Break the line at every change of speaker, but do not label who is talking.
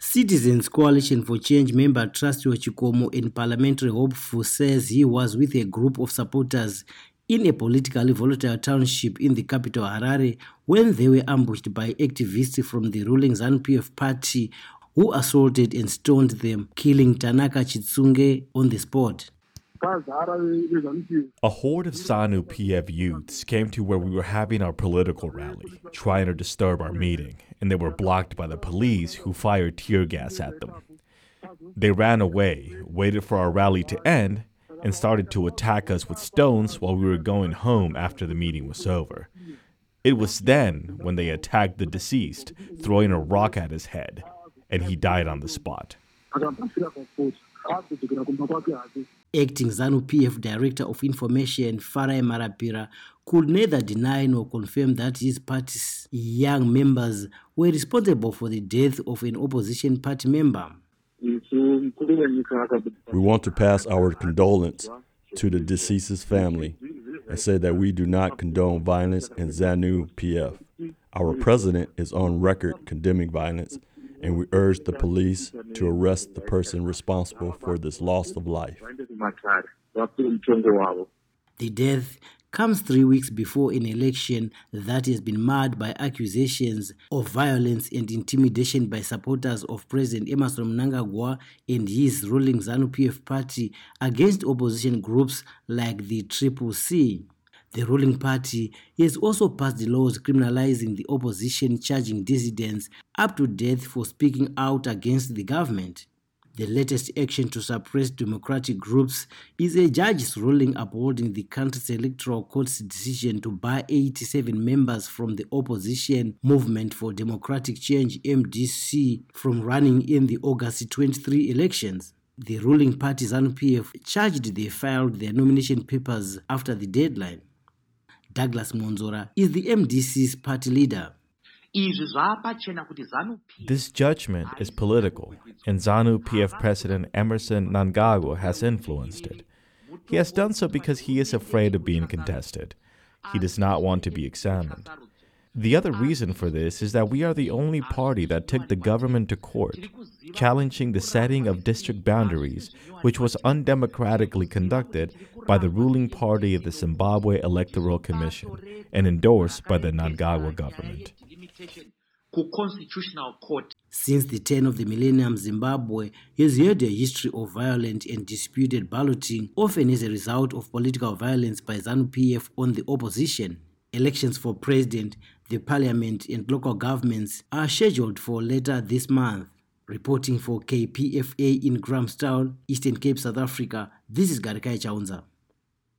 Citizens Coalition for Change member Trustee Chikomo in Parliamentary Hopeful says he was with a group of supporters in a politically volatile township in the capital Harare when they were ambushed by activists from the ruling ZANU-PF party who assaulted and stoned them, killing Tanaka Chitsunge on the spot.
A horde of ZANU-PF youths came to where we were having our political rally, trying to disturb our meeting, and they were blocked by the police who fired tear gas at them. They ran away, waited for our rally to end, and started to attack us with stones while we were going home after the meeting was over. It was then when they attacked the deceased, throwing a rock at his head, and he died on the spot.
Acting ZANU-PF Director of Information Farai Marapira could neither deny nor confirm that his party's young members were responsible for the death of an opposition party member.
We want to pass our condolence to the deceased's family and say that we do not condone violence in ZANU-PF. Our president is on record condemning violence, and we urge the police to arrest the person responsible for this loss of life.
The death comes 3 weeks before an election that has been marred by accusations of violence and intimidation by supporters of President Emmerson Mnangagwa and his ruling ZANU-PF party against opposition groups like the CCC. The ruling party has also passed the laws criminalizing the opposition, charging dissidents up to death for speaking out against the government. The latest action to suppress democratic groups is a judge's ruling upholding the country's electoral court's decision to bar 87 members from the opposition Movement for Democratic Change (MDC) from running in the August 23 elections. The ruling party ZANU-PF charged they filed their nomination papers after the deadline. Douglas Monzora is the MDC's party leader.
This judgment is political, and ZANU-PF President Emmerson Mnangagwa has influenced it. He has done so because he is afraid of being contested. He does not want to be examined. The other reason for this is that we are the only party that took the government to court, challenging the setting of district boundaries, which was undemocratically conducted by the ruling party of the Zimbabwe Electoral Commission and endorsed by the Mnangagwa government.
Since the turn of the millennium, Zimbabwe has had a history of violent and disputed balloting, often as a result of political violence by ZANU-PF on the opposition. Elections for president, the parliament and local governments are scheduled for later this month. Reporting for KPFA in Grahamstown, Eastern Cape, South Africa, this is Garikai Chaunza.